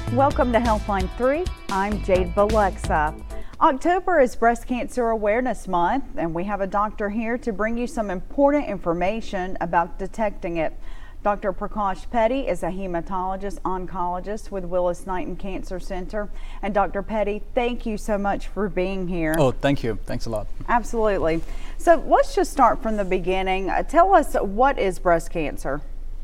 Welcome to Healthline 3. I'm Jade Balexa. October is Breast Cancer Awareness Month, and we have a doctor here to bring you some important information about detecting it. Dr. Prakash Petty is a hematologist oncologist with Willis-Knighton Cancer Center. And Dr. Petty, thank you so much for being here. Oh, thank you. Thanks a lot. Absolutely. So let's just start from the beginning. Tell us, what is breast cancer?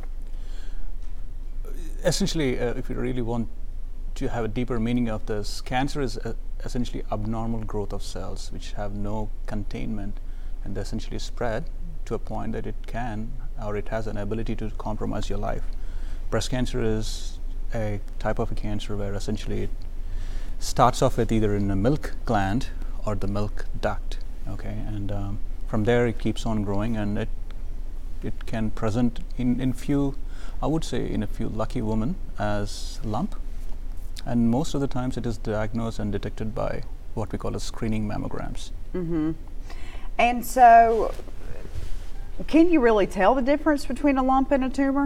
Essentially, if you really want to have a deeper meaning of this, cancer is essentially abnormal growth of cells which have no containment, and they essentially spread to a point that it can, or it has an ability to compromise your life. Breast cancer is a type of a cancer where essentially it starts off with either in the milk gland or the milk duct, okay, and from there it keeps on growing, and it can present in few, I would say in a few lucky women as lump, and most of the times it is diagnosed and detected by what we call as screening mammograms. Mm-hmm. And so, can you really tell the difference between a lump and a tumor?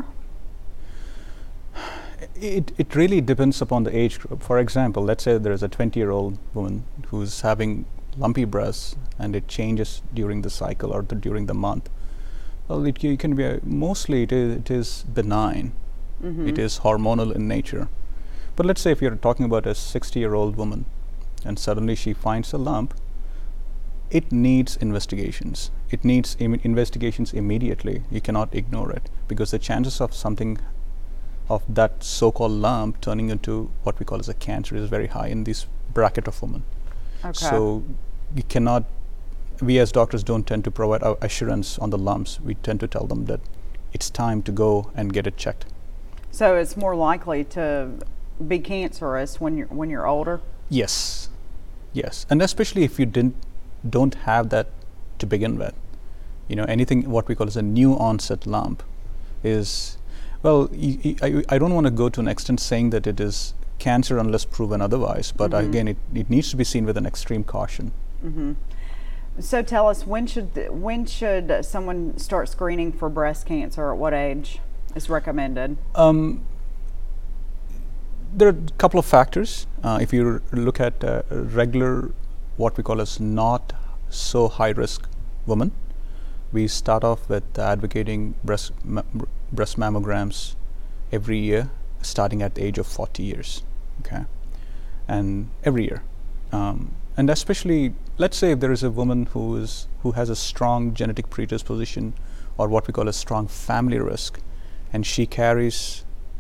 It really depends upon the age group. For example, let's say there is a 20-year-old woman who's having lumpy breasts and it changes during the cycle or during the month. Well, it can be mostly it is benign. Mm-hmm. It is hormonal in nature. But let's say if you're talking about a 60-year-old woman and suddenly she finds a lump, it needs investigations. It needs investigations immediately. You cannot ignore it, because the chances of something of that so-called lump turning into what we call as a cancer is very high in this bracket of women. Okay. So you cannot, we as doctors don't tend to provide assurance on the lumps. We tend to tell them that it's time to go and get it checked. So it's more likely to be cancerous when you're older? Yes, and especially if you don't have that to begin with. You know, anything what we call as a new onset lump is, well, I don't want to go to an extent saying that it is cancer unless proven otherwise, but mm-hmm. again, it needs to be seen with an extreme caution. Mm-hmm. So tell us, when should someone start screening for breast cancer? At what age is recommended? There are a couple of factors. If you look at regular, what we call as not so high risk women, we start off with advocating breast mammograms every year, starting at the age of 40 years, okay, and every year. And especially, let's say if there is a woman who has a strong genetic predisposition or what we call a strong family risk, and she carries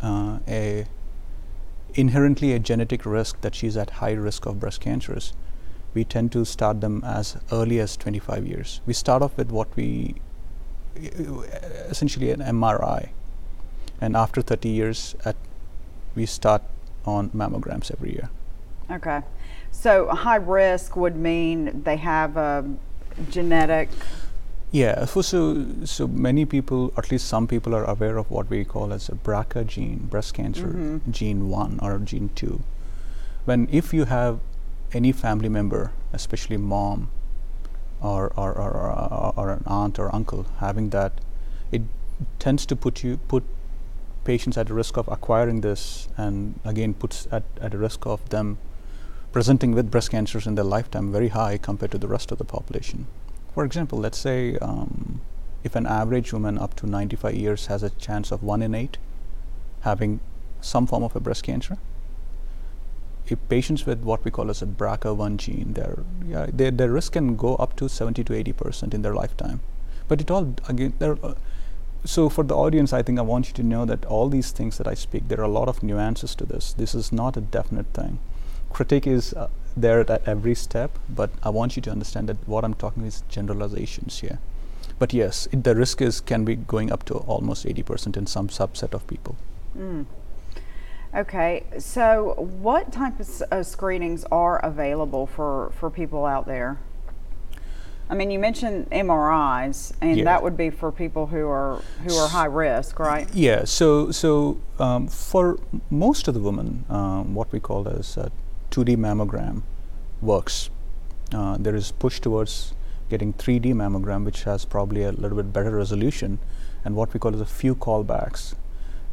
inherently a genetic risk that she's at high risk of breast cancers, we tend to start them as early as 25 years. We start off with what we essentially an MRI, and after 30 years we start on mammograms every year. Okay, so high risk would mean they have a genetic. Yeah, so many people, at least some people, are aware of what we call as a BRCA gene, breast cancer mm-hmm. gene 1 or gene 2. If you have any family member, especially mom or an aunt or uncle having that, it tends to put patients at risk of acquiring this, and again puts at a risk of them presenting with breast cancers in their lifetime very high compared to the rest of the population. For example, let's say if an average woman up to 95 years has a chance of 1 in 8 having some form of a breast cancer, if patients with what we call as a BRCA1 gene, their risk can go up to 70 to 80% in their lifetime. But it all, again, so for the audience, I think I want you to know that all these things that I speak, there are a lot of nuances to this. This is not a definite thing. Critique is there at every step, but I want you to understand that what I'm talking is generalizations here. But yes, the risk can be going up to almost 80% in some subset of people. Mm. Okay, so what type of screenings are available for people out there? I mean, you mentioned MRIs, and that would be for people who are high risk, right? Yeah. So for most of the women, what we call as 2D mammogram works. There is push towards getting 3D mammogram, which has probably a little bit better resolution, and what we call as a few callbacks.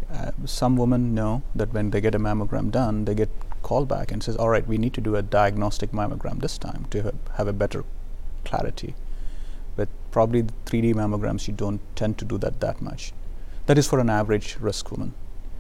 Some women know that when they get a mammogram done, they get called back and says, all right, we need to do a diagnostic mammogram this time to have a better clarity. But probably the 3D mammograms, you don't tend to do that much. That is for an average risk woman.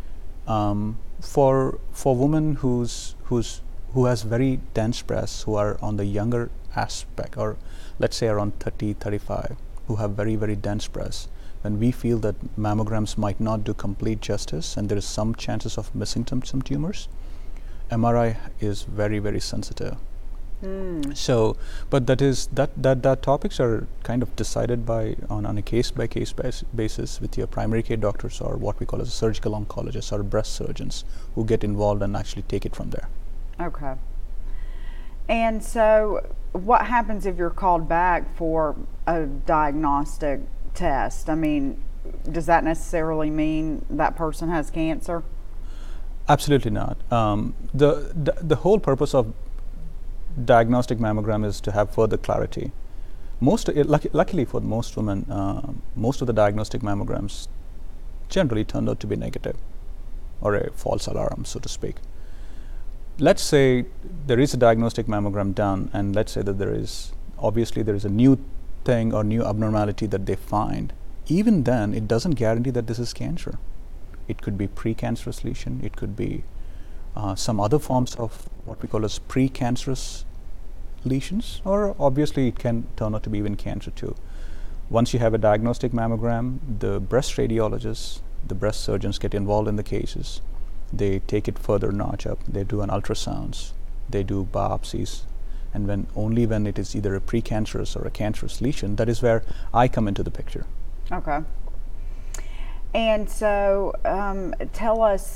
For women who has very dense breasts, who are on the younger aspect, or let's say around 30, 35, who have very, very dense breasts, when we feel that mammograms might not do complete justice and there is some chances of missing some tumors, MRI is very, very sensitive. So, but that topics are kind of decided on a case-by-case basis with your primary care doctors, or what we call as a surgical oncologist, or breast surgeons who get involved and actually take it from there. Okay. And so what happens if you're called back for a diagnostic test? I mean, does that necessarily mean that person has cancer? Absolutely not. The whole purpose of diagnostic mammogram is to have further clarity. Luckily for most women, most of the diagnostic mammograms generally turned out to be negative, or a false alarm, so to speak. Let's say there is a diagnostic mammogram done, and let's say that there is a new thing or new abnormality that they find. Even then, it doesn't guarantee that this is cancer. It could be precancerous lesion. It could be some other forms of what we call as precancerous lesions, or obviously it can turn out to be even cancer too. Once you have a diagnostic mammogram, the breast radiologists, the breast surgeons get involved in the cases. They take it further notch up. They do an ultrasounds, they do biopsies, and only when it is either a precancerous or a cancerous lesion, that is where I come into the picture. Okay. And so tell us,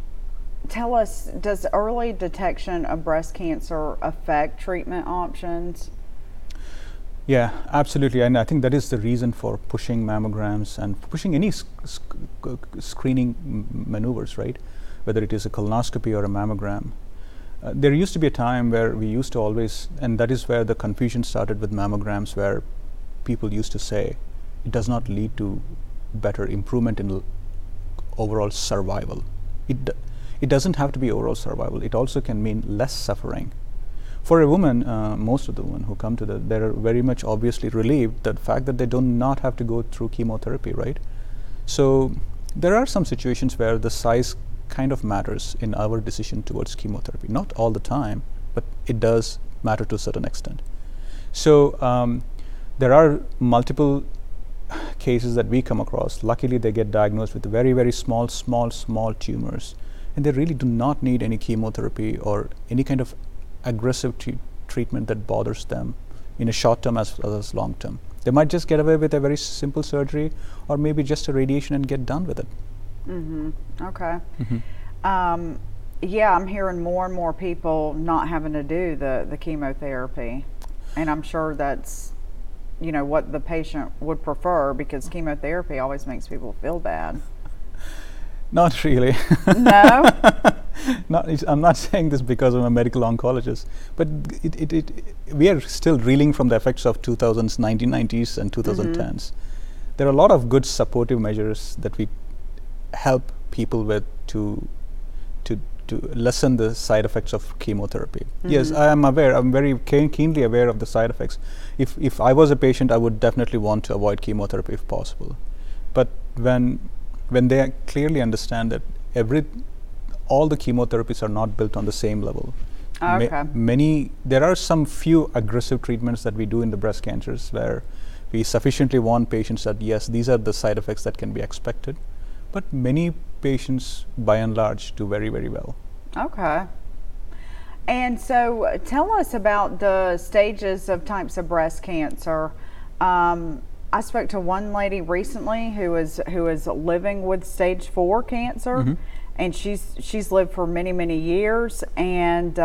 does early detection of breast cancer affect treatment options? Yeah, absolutely. And I think that is the reason for pushing mammograms and pushing any screening maneuvers, right? Whether it is a colonoscopy or a mammogram. There used to be a time where we used to always, and that is where the confusion started with mammograms, where people used to say it does not lead to better improvement in overall survival. It doesn't have to be overall survival. It also can mean less suffering. For a woman, most of the women who come to they're very much obviously relieved that the fact that they do not have to go through chemotherapy, right? So there are some situations where the size kind of matters in our decision towards chemotherapy. Not all the time, but it does matter to a certain extent. So there are multiple cases that we come across. Luckily, they get diagnosed with very, very small tumors, and they really do not need any chemotherapy or any kind of aggressive treatment that bothers them in a short term as well as long term. They might just get away with a very simple surgery, or maybe just a radiation and get done with it. Okay. Yeah, I'm hearing more and more people not having to do the chemotherapy, and I'm sure that's what the patient would prefer, because chemotherapy always makes people feel bad. Not really. No? I'm not saying this because I'm a medical oncologist, but we are still reeling from the effects of 1990s and 2010s. There are a lot of good supportive measures that we help people with to lessen the side effects of chemotherapy. Yes, I am aware. I'm very keenly aware of the side effects. If I was a patient, I would definitely want to avoid chemotherapy if possible. But when they clearly understand that all the chemotherapies are not built on the same level. Okay. There are some few aggressive treatments that we do in the breast cancers where we sufficiently warn patients that yes, these are the side effects that can be expected. But many patients, by and large, do very, very well. Okay. And so tell us about the stages of types of breast cancer. I spoke to one lady recently who is living with stage 4 cancer, and she's lived for many years, and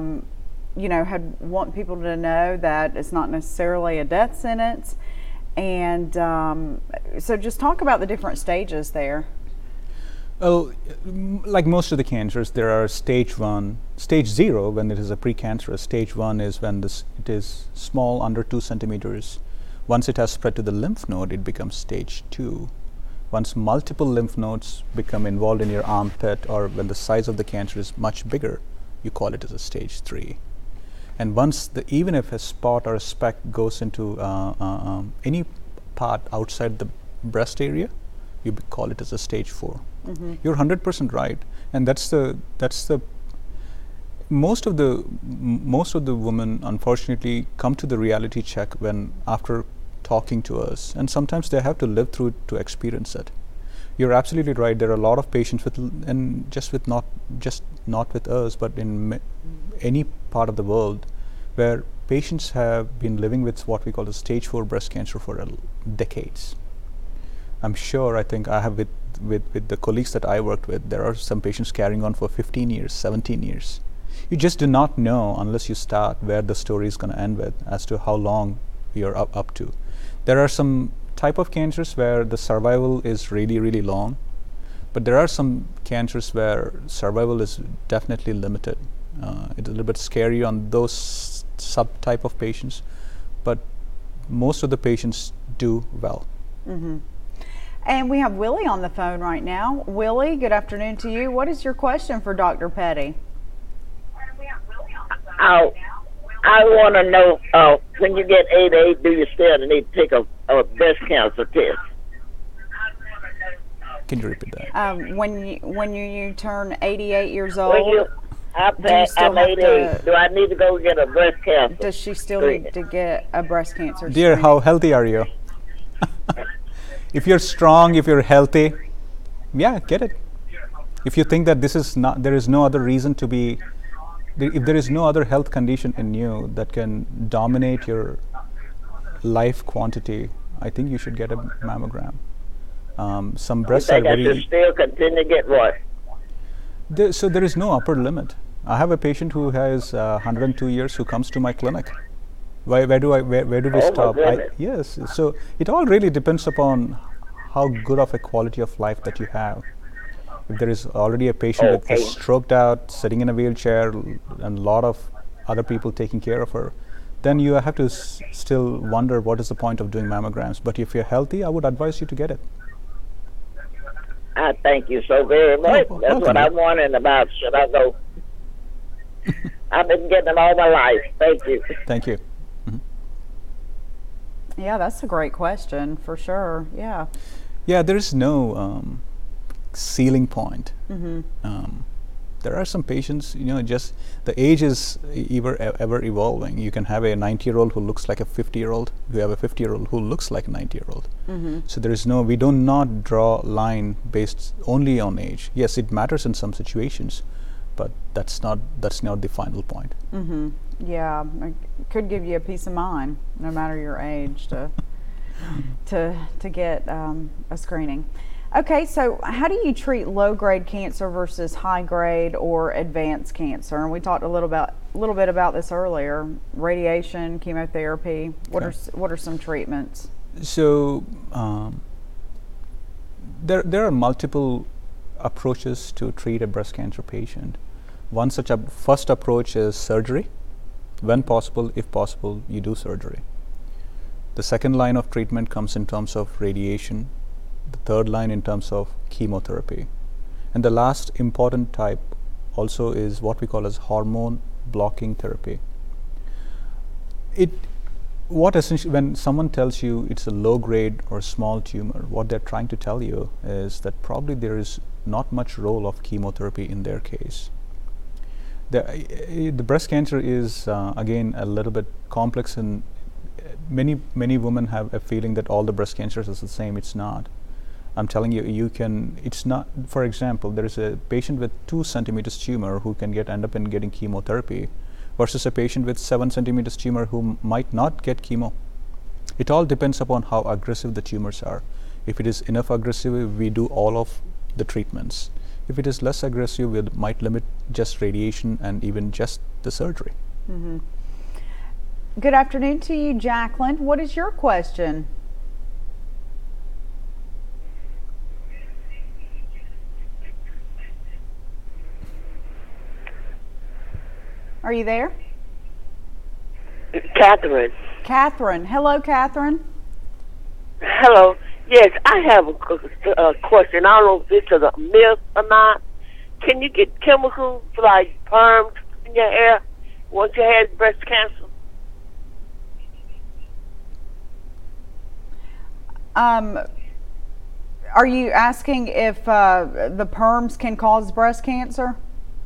had want people to know that it's not necessarily a death sentence. And so just talk about the different stages there. Well, like most of the cancers, there are stage 1, stage 0 when it is a precancerous. Stage 1 is when it is small, under 2 centimeters. Once it has spread to the lymph node, it becomes stage 2. Once multiple lymph nodes become involved in your armpit, or when the size of the cancer is much bigger, you call it as a stage 3. And once even if a spot or a speck goes into any part outside the breast area, you call it as a stage 4. You're 100% right, and that's the most of the women unfortunately come to the reality check when after talking to us, and sometimes they have to live through it to experience it. You're absolutely right. There are a lot of patients with, and not with us, but in any part of the world, where patients have been living with what we call the stage 4 breast cancer for decades. I'm sure, I think I have with the colleagues that I worked with, there are some patients carrying on for 15 years, 17 years. You just do not know unless you start where the story is going to end with, as to how long you're up to. There are some type of cancers where the survival is really, really long, but there are some cancers where survival is definitely limited. It's a little bit scary on those subtype of patients, but most of the patients do well. And we have Willie on the phone right now. Willie, good afternoon to you. What is your question for Dr. Petty? I want to know, when you get 88, do you still need to take a breast cancer test? Can you repeat that? When you turn 88 years When old, I'm 88. Do I need to go get a breast cancer? does she still need to get a breast cancer Dear, screening? how healthy are you? If you're strong, if you're healthy, yeah, get it. If you think that there is no other reason to be, if there is no other health condition in you that can dominate your life quantity, I think you should get a mammogram. Some breasts are I should still continue to get what? So there is no upper limit. I have a patient who has 102 years who comes to my clinic. Where do we stop? Yes. So it all really depends upon how good of a quality of life that you have. If there is already a patient with stroked out, sitting in a wheelchair, and a lot of other people taking care of her, then you have to still wonder what is the point of doing mammograms. But if you're healthy, I would advise you to get it. I thank you so very much. Oh, That's what I'm wondering about. Should I go? I've been getting it all my life. Thank you. Thank you. Yeah, that's a great question for sure. Yeah. Yeah, there is no ceiling point. There are some patients, just the age is ever evolving. You can have a 90-year-old who looks like a 50-year-old. You have a 50-year-old who looks like a 90-year-old. So there is we do not draw line based only on age. Yes, it matters in some situations, but that's not the final point. Yeah, it could give you a peace of mind, no matter your age, to get a screening. Okay, so how do you treat low-grade cancer versus high-grade or advanced cancer? And we talked a little bit about this earlier. Radiation, chemotherapy. What are some treatments? So there are multiple approaches to treat a breast cancer patient. One such first approach is surgery. When possible, if possible, you do surgery. The second line of treatment comes in terms of radiation. The third line in terms of chemotherapy. And the last important type also is what we call as hormone blocking therapy. Essentially, when someone tells you it's a low grade or small tumor, what they're trying to tell you is that probably there is not much role of chemotherapy in their case. The breast cancer is again a little bit complex, and many women have a feeling that all the breast cancers is the same. It's not. I'm telling you, it's not. For example, there is a patient with 2 centimeters tumor who can end up in getting chemotherapy, versus a patient with 7 centimeters tumor who might not get chemo. It all depends upon how aggressive the tumors are. If it is enough aggressive, we do all of the treatments. If it is less aggressive, we might limit just radiation and even just the surgery. Good afternoon to you, Jacqueline. What is your question? Are you there? Catherine. Catherine. Hello, Catherine. Hello. Yes, I have a question. I don't know if this is a myth or not. Can you get chemicals like perms in your hair once you had breast cancer? Are you asking if the perms can cause breast cancer?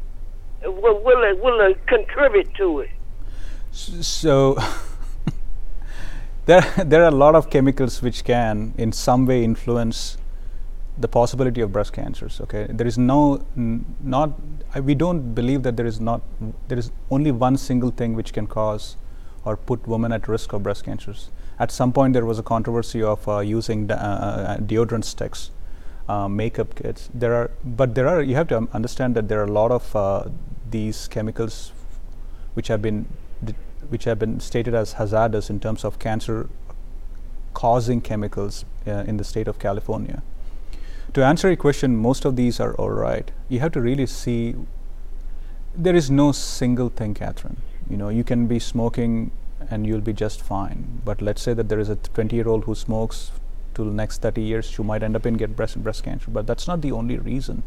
Will it contribute to it? So there are a lot of chemicals which can in some way influence the possibility of breast cancers. Okay, there is we don't believe that there is only one single thing which can cause or put women at risk of breast cancers. At some point there was a controversy of using deodorant sticks, makeup kits. You have to understand that there are a lot of these chemicals which have been stated as hazardous in terms of cancer causing chemicals in the state of California. To answer your question, most of these are all right. You have to really see there is no single thing, Catherine. You can be smoking and you'll be just fine. But let's say that there is a 20-year-old who smokes till the next 30 years, she might end up in get breast cancer. But that's not the only reason.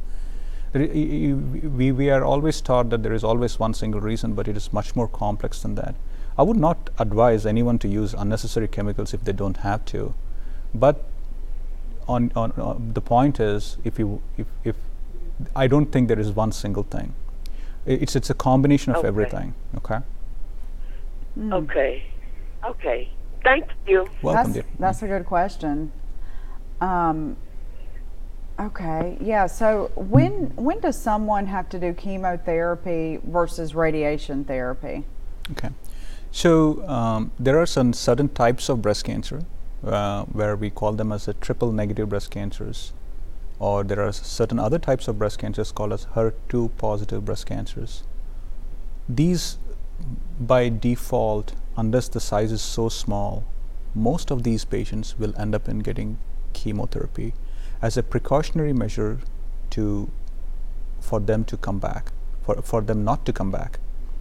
We are always taught that there is always one single reason, but it is much more complex than that. I would not advise anyone to use unnecessary chemicals if they don't have to. But on the point is, if I don't think there is one single thing. It's a combination of everything. Okay. Okay. Thank you. Welcome, dear. That's a good question. Okay. Yeah. So when does someone have to do chemotherapy versus radiation therapy? Okay. So there are some certain types of breast cancer where we call them as a triple negative breast cancers, or there are certain other types of breast cancers called as HER2 positive breast cancers. These, by default, unless the size is so small, most of these patients will end up in getting chemotherapy as a precautionary measure for them to come back, for them not to come back.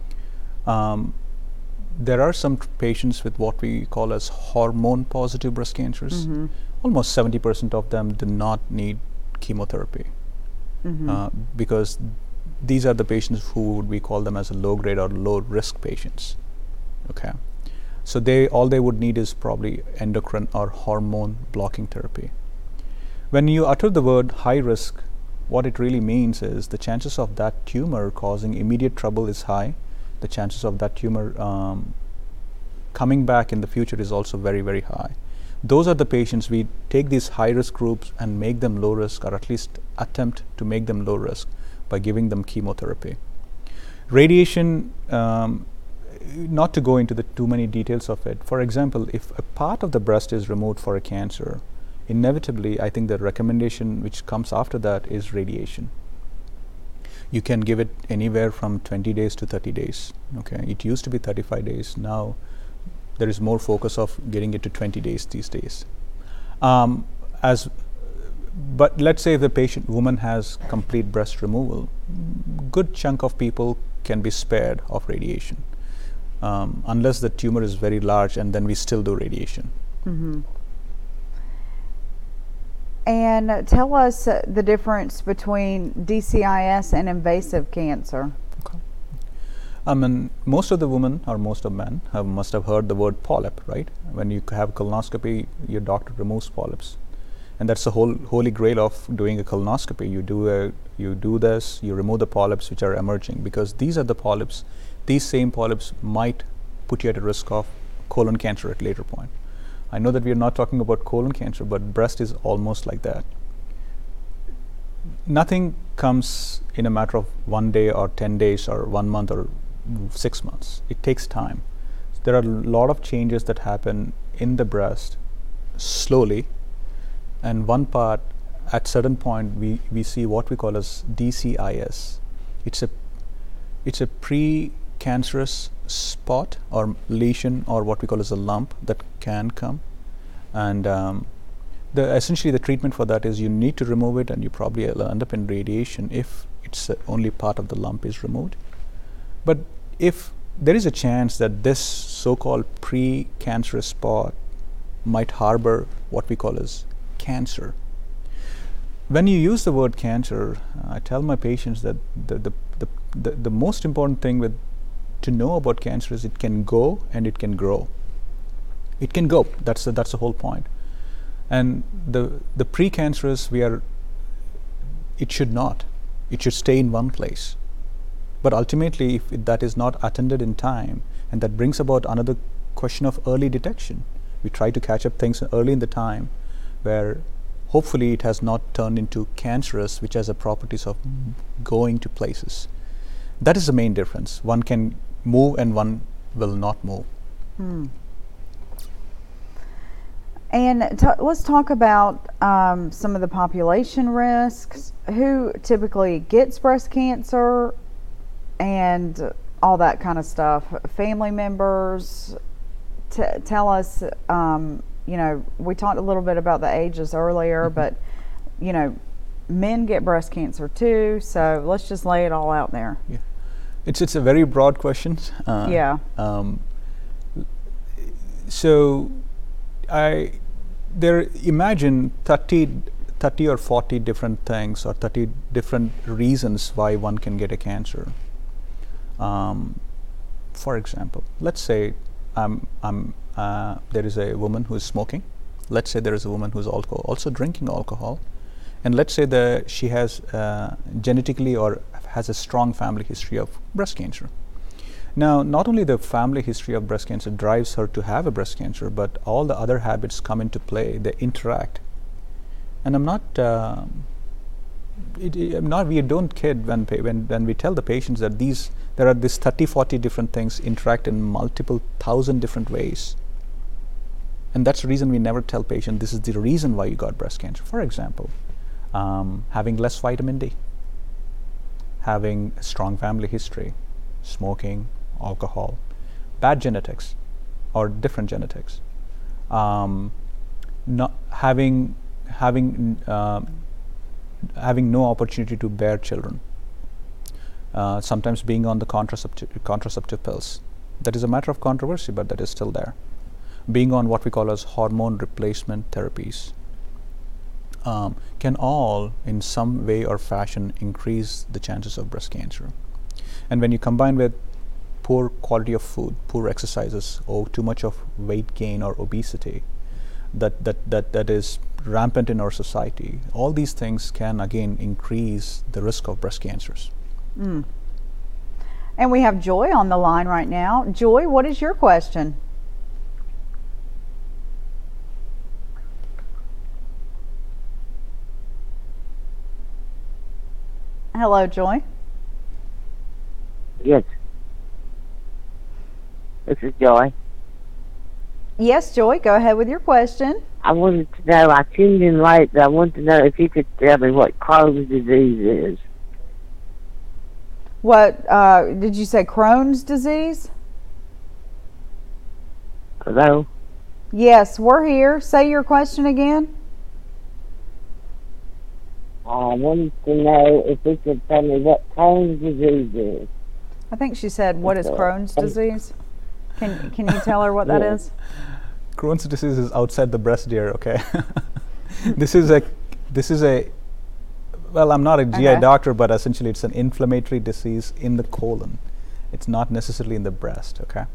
There are some patients with what we call as hormone positive breast cancers. Mm-hmm. Almost 70% of them do not need chemotherapy, because these are the patients who we call them as a low grade or low risk patients. Okay, so all they would need is probably endocrine or hormone blocking therapy. When you utter the word high risk, what it really means is the chances of that tumor causing immediate trouble is high. The chances of that tumor coming back in the future is also very, very high. Those are the patients we take these high risk groups and make them low risk, or at least attempt to make them low risk by giving them chemotherapy. Radiation, not to go into the too many details of it. For example, if a part of the breast is removed for a cancer, inevitably I think the recommendation which comes after that is radiation. You can give it anywhere from 20 days to 30 days. Okay, it used to be 35 days. Now there is more focus of getting it to 20 days these days. But let's say if the woman has complete breast removal, good chunk of people can be spared of radiation, unless the tumor is very large, and then we still do radiation. Mm-hmm. And tell us the difference between DCIS and invasive cancer. Okay. Most of the women or most of men must have heard the word polyp, right? When you have colonoscopy, your doctor removes polyps, and that's the holy grail of doing a colonoscopy. You do this, you remove the polyps which are emerging, because these are the polyps. These same polyps might put you at a risk of colon cancer at a later point. I know that we are not talking about colon cancer, but breast is almost like that. Nothing comes in a matter of 1 day or 10 days or 1 month or 6 months. It takes time. There are a lot of changes that happen in the breast slowly, and one part, at certain point, we see what we call as DCIS. It's a pre-cancerous spot or lesion, or what we call as a lump that can come, and essentially the treatment for that is you need to remove it, and you probably end up in radiation if it's only part of the lump is removed. But if there is a chance that this so-called pre-cancerous spot might harbor what we call as cancer. When you use the word cancer, I tell my patients that the most important thing to know about cancer is it can go and it can grow. It can go. That's the whole point. And the precancerous, it should not. It should stay in one place. But ultimately, if that is not attended in time, and that brings about another question of early detection. We try to catch up things early in the time, where hopefully it has not turned into cancerous, which has the properties of going to places. That is the main difference. One can move and one will not move. And let's talk about some of the population risks. Who typically gets breast cancer and all that kind of stuff? Family members. Tell us, we talked a little bit about the ages earlier, but, men get breast cancer too. So let's just lay it all out there. Yeah. It's a very broad question. Yeah. So imagine 30 or 40 different things, or 30 different reasons why one can get a cancer. For example, let's say there is a woman who is smoking. Let's say there is a woman who is also drinking alcohol, and let's say that she has genetically or has a strong family history of breast cancer. Now, not only the family history of breast cancer drives her to have a breast cancer, but all the other habits come into play. They interact, and we don't kid when we tell the patients that there are these 30-40 different things interact in multiple thousand different ways. And that's the reason we never tell patients this is the reason why you got breast cancer. For example, having less vitamin D, having a strong family history, smoking, alcohol, bad genetics or different genetics, not having no opportunity to bear children, sometimes being on the contraceptive pills. That is a matter of controversy, but that is still there. Being on what we call as hormone replacement therapies can all in some way or fashion increase the chances of breast cancer. And when you combine with poor quality of food, poor exercises, or too much of weight gain or obesity that is rampant in our society, all these things can again increase the risk of breast cancers. And we have Joy on the line right now. Joy, what is your question? Hello, Joy. Yes. This is Joy. Yes, Joy, go ahead with your question. I wanted to know, I tuned in late, but I wanted to know if you could tell me what Crohn's disease is. What, did you say Crohn's disease? Hello? Yes, we're here. Say your question again. I wanted to know if you could tell me what Crohn's disease is. I think she said, what is Crohn's disease? Can you tell her what that is? Crohn's disease is outside the breast, dear. Okay. This is a well, I'm not a GI doctor, but essentially it's an inflammatory disease in the colon. It's not necessarily in the breast. Okay.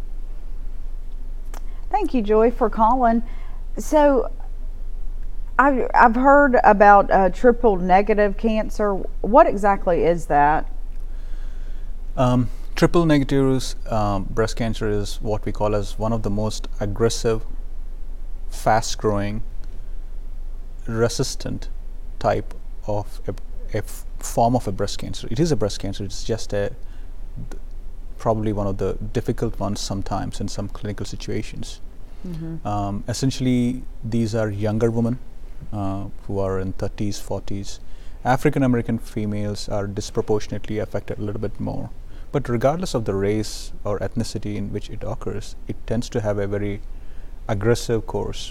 Thank you, Joy, for calling. So I've heard about triple negative cancer. What exactly is that? Triple negative breast cancer is what we call as one of the most aggressive, fast-growing, resistant type of a form of a breast cancer. It is a breast cancer. It's just probably one of the difficult ones sometimes in some clinical situations. Mm-hmm. Essentially, these are younger women who are in 30s, 40s. African American females are disproportionately affected a little bit more. But regardless of the race or ethnicity in which it occurs, it tends to have a very aggressive course.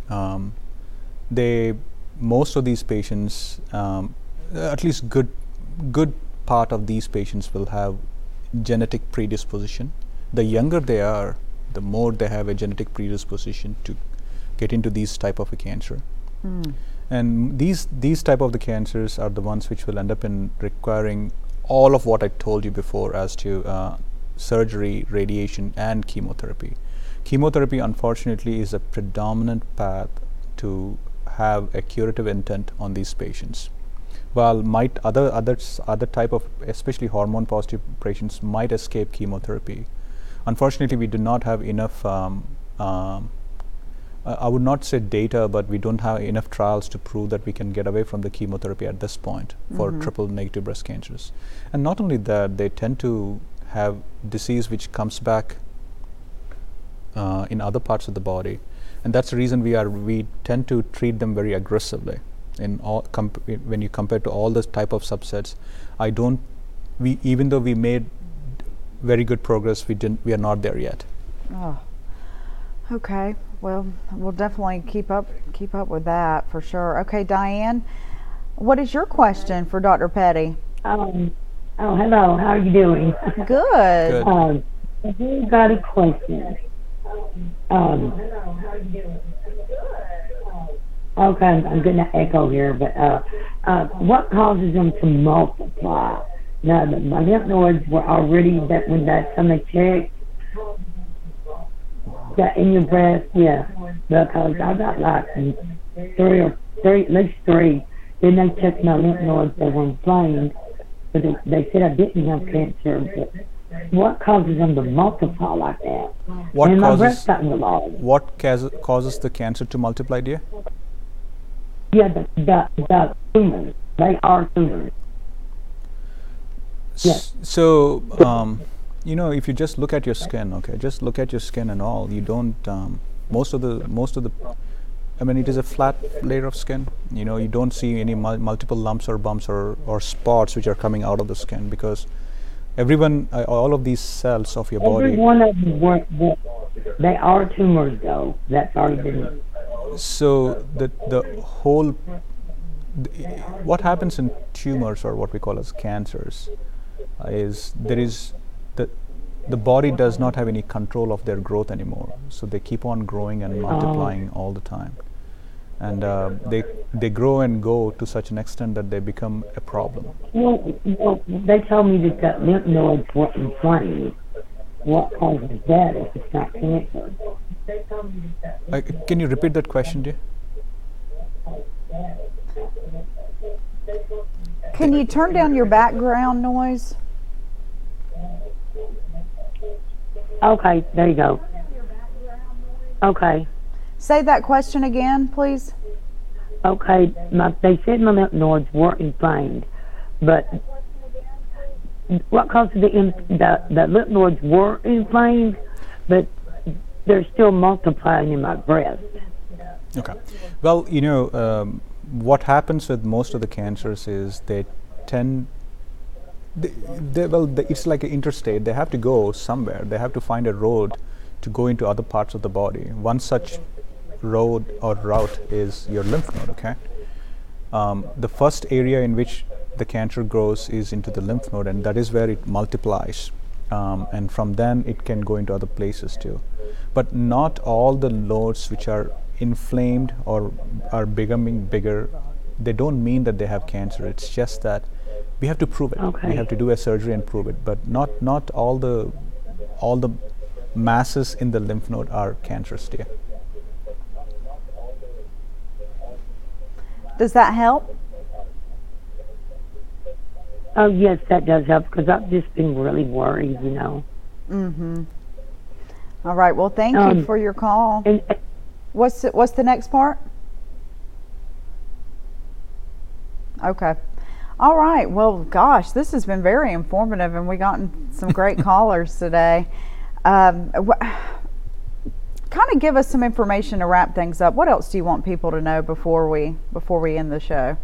Most of these patients, at least good part of these patients will have genetic predisposition. The younger they are, the more they have a genetic predisposition to get into these type of a cancer. And these type of the cancers are the ones which will end up in requiring all of what I told you before as to surgery, radiation, and chemotherapy. Chemotherapy, unfortunately, is a predominant path to have a curative intent on these patients. While might other type of, especially hormone positive patients, might escape chemotherapy. Unfortunately, we do not have enough. I would not say data, but we don't have enough trials to prove that we can get away from the chemotherapy at this point for triple negative breast cancers. And not only that, they tend to have disease which comes back in other parts of the body, and that's the reason we tend to treat them very aggressively. In all when you compare to all this type of subsets, even though we made very good progress, we are not there yet. Oh, okay. Well, we'll definitely keep up with that for sure. Okay, Diane, what is your question for Dr. Petty? Oh, hello. How are you doing? Good. I've got a question. Okay, I'm going to echo here, but what causes them to multiply? Now, my lymph nodes were already that when that time they checked that in your breast, yeah, because I got like at least three. Then they checked my lymph nodes; they were inflamed, but they said I didn't have cancer. But what causes them to multiply like that? What causes the cancer to multiply, dear? Yeah, the tumors. They are tumors. Yes. So, if you just look at your skin, okay, just look at your skin and all, you don't, most of the, I mean, it is a flat layer of skin. You don't see any multiple lumps or bumps or spots which are coming out of the skin, because all of these cells of your body. Every one of them they are tumors, though. That's already been. So what happens in tumors, or what we call as cancers, is the body does not have any control of their growth anymore. So they keep on growing and multiplying all the time, and they grow and go to such an extent that they become a problem. Well, they told me that lymph nodes were inflamed. What causes that if it's not cancer? Can you repeat that question, dear? Can you turn down your background noise? Okay, there you go. Okay. Say that question again, please. Okay, they said my lymph nodes were inflamed, but what causes the lymph nodes were inflamed, but they're still multiplying in my breast. Okay. Well, what happens with most of the cancers is they tend. It's like an interstate. They have to go somewhere. They have to find a road to go into other parts of the body. One such road or route is your lymph node. Okay. The first area in which the cancer grows is into the lymph node, and that is where it multiplies. And from then it can go into other places too. But not all the nodes which are inflamed or are becoming bigger, they don't mean that they have cancer. It's just that we have to prove it. Okay. We have to do a surgery and prove it. But not all the masses in the lymph node are cancerous, dear. Does that help? Oh yes, that does help, because I've just been really worried, Mm-hmm. All right. Well, thank you for your call. And What's the next part? Okay. All right. Well, gosh, this has been very informative, and we've gotten some great callers today. Kind of give us some information to wrap things up. What else do you want people to know before we end the show?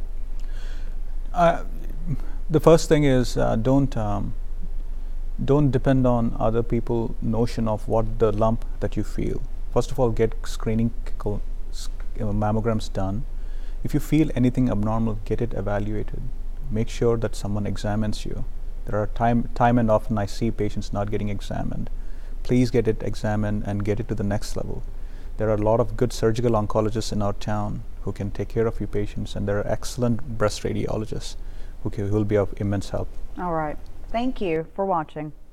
The first thing is don't depend on other people's notion of what the lump that you feel. First of all, get screening mammograms done. If you feel anything abnormal, get it evaluated. Make sure that someone examines you. There are time and often I see patients not getting examined. Please get it examined and get it to the next level. There are a lot of good surgical oncologists in our town who can take care of your patients, and there are excellent breast radiologists who will be of immense help. All right. Thank you for watching.